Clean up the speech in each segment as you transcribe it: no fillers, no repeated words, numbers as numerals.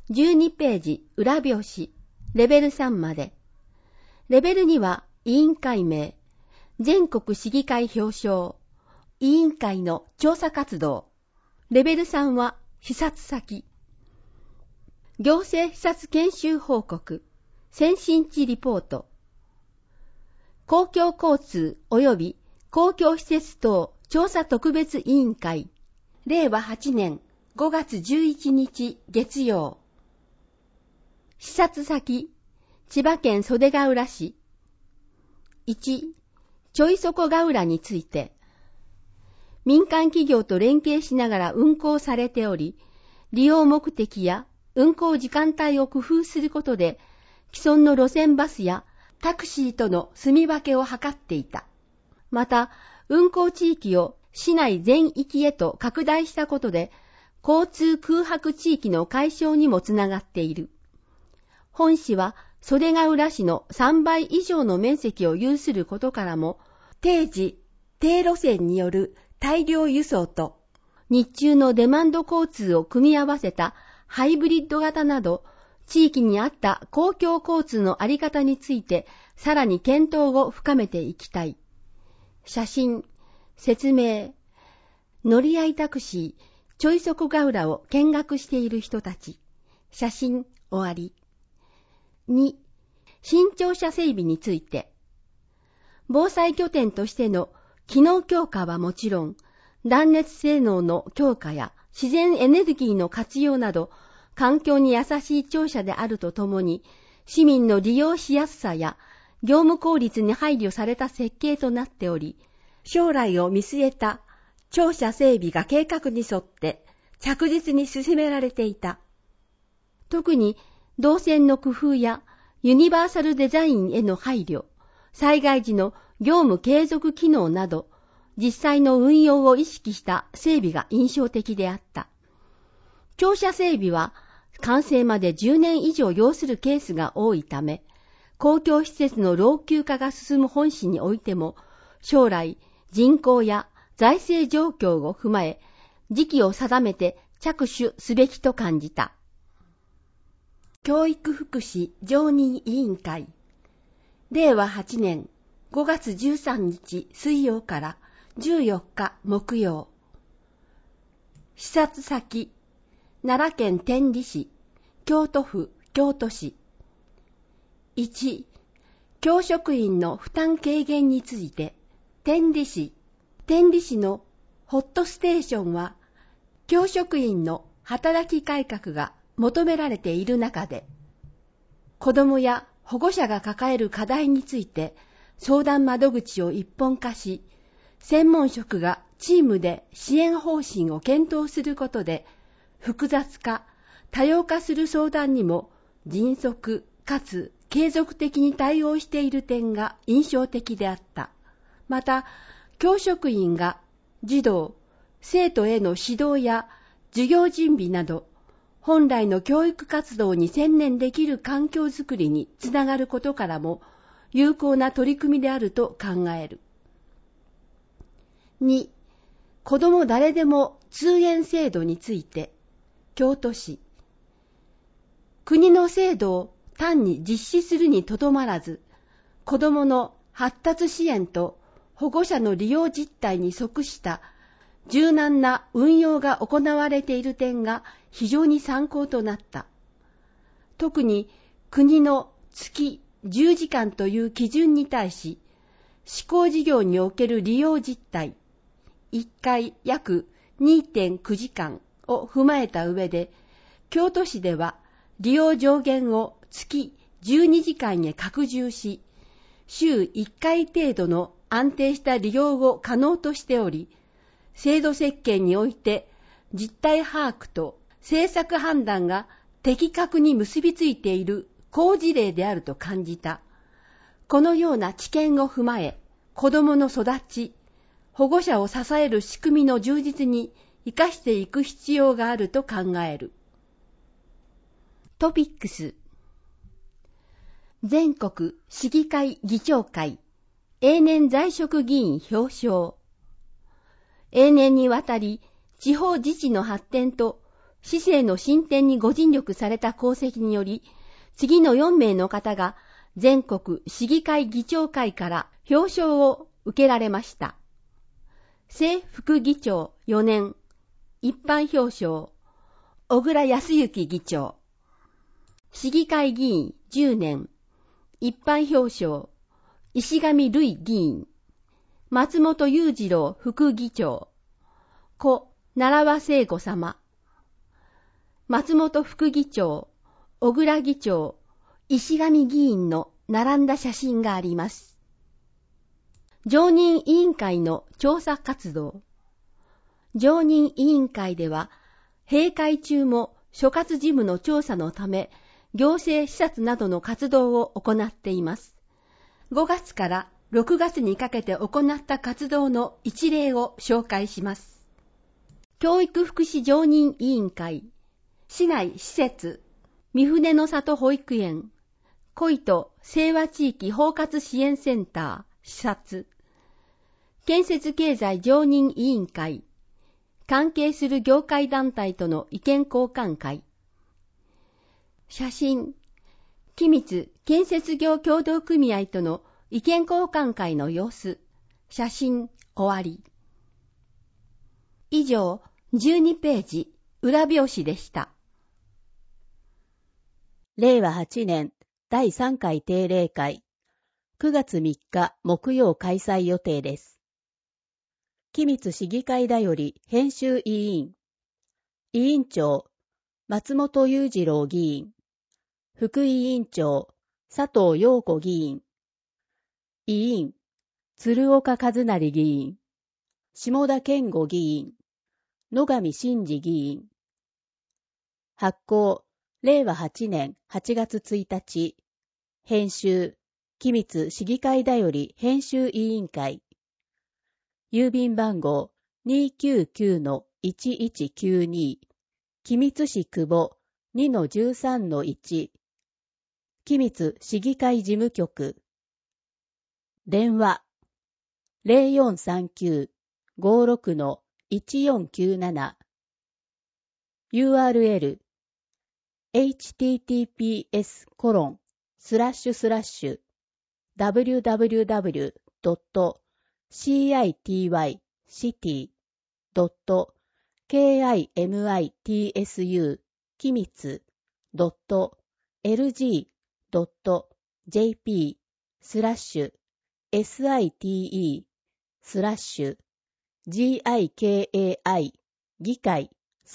12ページ裏表紙、レベル3まで。レベル2は委員会名、全国市議会表彰、委員会の調査活動。レベル3は視察先。行政視察研修報告、先進地リポート。公共交通及び公共施設等調査特別委員会、令和8年5月11日月曜。視察先、千葉県袖ケ浦市。1、ちょいそこヶ浦について。民間企業と連携しながら運行されており、利用目的や運行時間帯を工夫することで、既存の路線バスやタクシーとの住み分けを図っていた。また、運行地域を市内全域へと拡大したことで、交通空白地域の解消にもつながっている。本市は袖ケ浦市の3倍以上の面積を有することからも、定時、低路線による大量輸送と、日中のデマンド交通を組み合わせたハイブリッド型など、地域に合った公共交通のあり方について、さらに検討を深めていきたい。写真、説明、乗り合いタクシー、ちょいそこヶ浦を見学している人たち。写真、終わり。2、新庁舎整備について。防災拠点としての機能強化はもちろん、断熱性能の強化や自然エネルギーの活用など、環境に優しい庁舎であるとともに、市民の利用しやすさや業務効率に配慮された設計となっており、将来を見据えた庁舎整備が計画に沿って着実に進められていた。特に動線の工夫やユニバーサルデザインへの配慮、災害時の業務継続機能など、実際の運用を意識した整備が印象的であった。庁舎整備は完成まで10年以上要するケースが多いため、公共施設の老朽化が進む本市においても、将来人口や財政状況を踏まえ、時期を定めて着手すべきと感じた。教育福祉常任委員会、令和8年5月13日水曜から14日木曜。視察先、奈良県天理市、京都府京都市。1、教職員の負担軽減について。天理市のホットステーションは、教職員の働き改革が求められている中で、子どもや保護者が抱える課題について相談窓口を一本化し、専門職がチームで支援方針を検討することで、複雑化、多様化する相談にも迅速かつ継続的に対応している点が印象的であった。また、教職員が児童、生徒への指導や授業準備など、本来の教育活動に専念できる環境づくりにつながることからも有効な取り組みであると考える。2、子ども誰でも通園制度について。京都市。国の制度を単に実施するにとどまらず、子どもの発達支援と保護者の利用実態に即した柔軟な運用が行われている点が非常に参考となった。特に国の月10時間という基準に対し、施行事業における利用実態、1回約 2.9 時間を踏まえた上で、京都市では利用上限を月12時間へ拡充し、週1回程度の安定した利用を可能としており、制度設計において実態把握と政策判断が的確に結びついている好事例であると感じた。このような知見を踏まえ、子どもの育ち、保護者を支える仕組みの充実に生かしていく必要があると考える。トピックス。全国市議会議長会永年在職議員表彰。永年にわたり地方自治の発展と市政の進展にご尽力された功績により、次の4名の方が全国市議会議長会から表彰を受けられました。正副議長4年、一般表彰、小倉康之議長。市議会議員10年、一般表彰、石上瑠議員。松本裕次郎副議長。故奈良和聖子様。松本副議長、小倉議長、石上議員の並んだ写真があります。常任委員会の調査活動。常任委員会では、閉会中も所轄事務の調査のため、行政視察などの活動を行っています。5月から6月にかけて行った活動の一例を紹介します。教育福祉常任委員会、市内施設、三船の里保育園、小糸清和地域包括支援センター、視察、建設経済常任委員会、関係する業界団体との意見交換会、写真、君津建設業協同組合との意見交換会の様子、写真終わり。以上、12ページ、裏表紙でした。 令和8年第3回定例会、9月3日木曜開催予定です。君津市議会だより編集委員、委員長、松本裕次郎議員、副委員長、佐藤陽子議員、委員、鶴岡和成議員、下田健吾議員、野上真司議員。発行、令和8年8月1日。編集、君津市議会だより編集委員会。郵便番号 299-1192。君津市久保 2-13-1。君津市議会事務局。電話 0439-56-1497。URL https://www.city.kimitsu 君津 .lg.jp/site/gikai 議会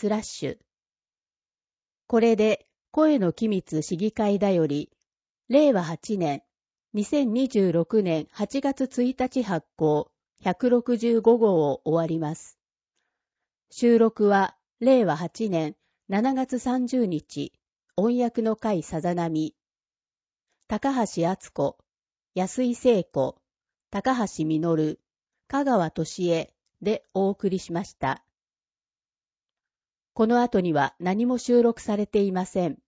これで声の君津市議会だより令和8年2026年8月1日発行165号を終わります。収録は令和8年7月30日音訳の会さざなみ高橋敦子、安井聖子、高橋実、香川俊恵でお送りしました。この後には何も収録されていません。